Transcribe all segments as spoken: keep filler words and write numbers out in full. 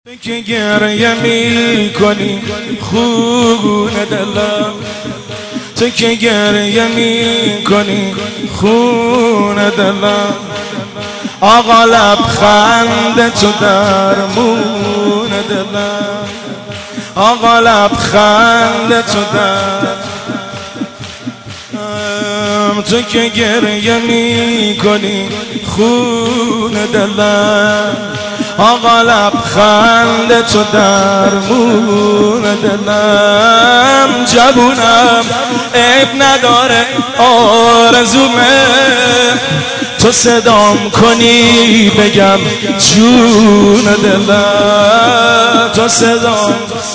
تو که گریه می کنی خون دلم، تو که گریه می کنی خون دلم، آقا لبخند تو درمون دلم، آقا لبخند تو در تو که گریه می کنی خون دلم، آقا لبخند تو درمون دلم، جوونم عیب نداره آرزومه، تو صدام کنی بگم جون دلم، تو صدام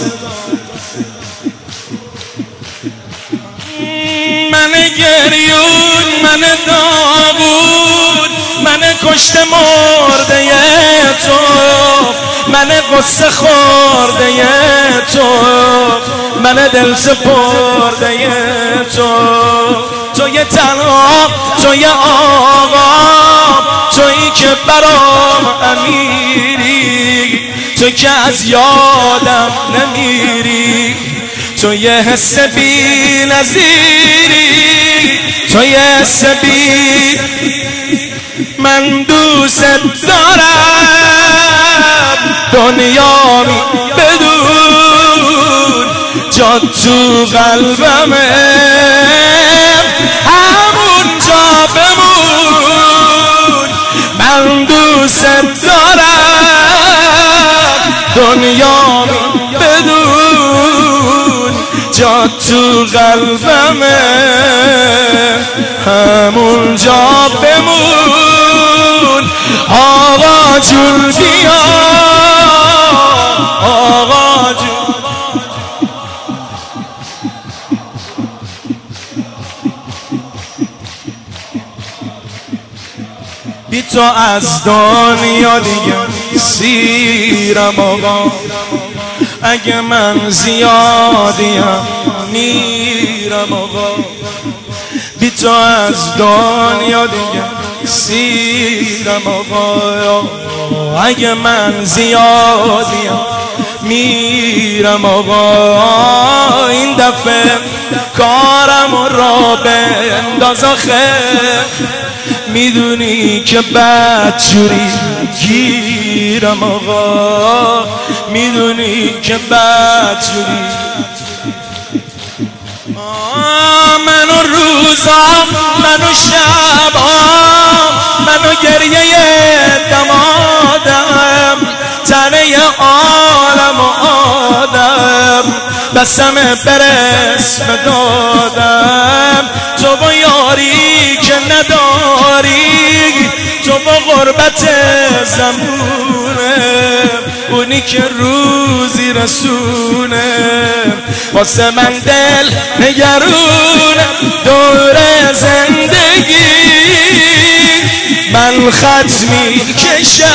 من گریون، من داغون، من کشته مرده تو، من قصه خورده تو، من دل سپرده تو، توی تنها، توی آقا، تویی که برام امیری، تو که از یادم نمیری، تو یه حس بی نظیری، تو یه حس بی من دوست دارم، دنیا می بدون جا تو قلبمه، همون جا بمون، من دوست دارم، دنیا می بدون جا تو قلبمه، همون جا بمون، آقا جون بیا، آقا جون بی تو از دنیا دیگه سیرم آقا، اگه من زیادیم میرم آقا، بی تو از دنیا دیگه سیرم آقا، اگه من زیادیم میرم آقا، این دفعه کارم را بنداز آخه، میدونی که بدجوری گیرم آقا، میدونی که بدجوری منو روزا، منو شبا، منو گریه دمادم، تنه عالم و آدم، بسم برس بدادم، تو با یاری که نداری، تو با غربت زمونه، اونی که روزی رسونه، واسه من دل نگرونه دور زندگی، من خط میکشم،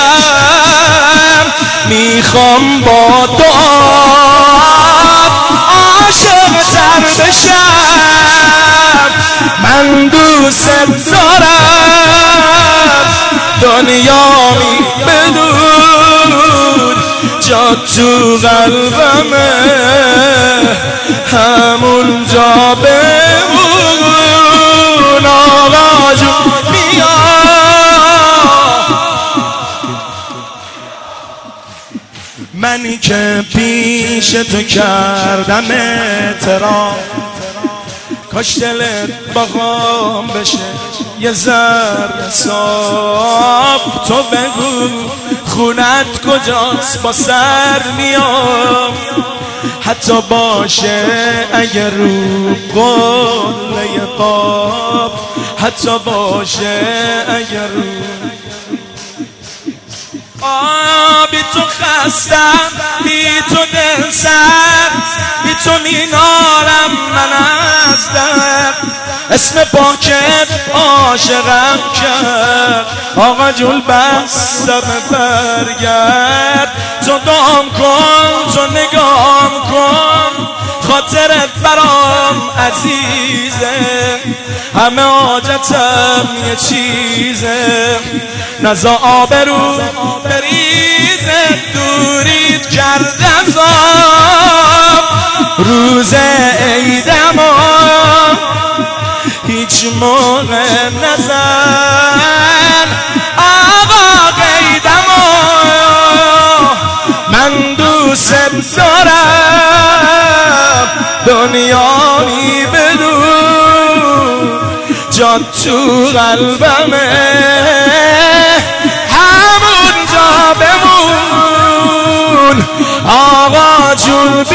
میخوام با دعا عاشق تر بشم، من دوست دارم، دنیا می بدون جا تو قلبمه، همون جا بمون، آقا جون بیا، منی که پیش تو کردم اعتراف، کاش دلت باقام بشه یه ذره صاف، تو بگو خونت کجاست با سر میام، حتی باشه اگر رو قله قاب، حتی باشه اگر رو آه، بی تو خستم، بی تو دل سر، بی تو مینارم من از در، اسم پاکت عاشقم کرد، آقا جون بستم برگرد، تو دام کن، تو نگام کن، خاطرت برام عزیزه، همه حاجتم یه چیزه، نزا آبرو بریزه، دورید کرد عذاب روز عیدم و هیچ موقع نزن آقا قیدم و من دوست دارم دنیایی بدون جان تو قلبمه همونجا بمون آقا جون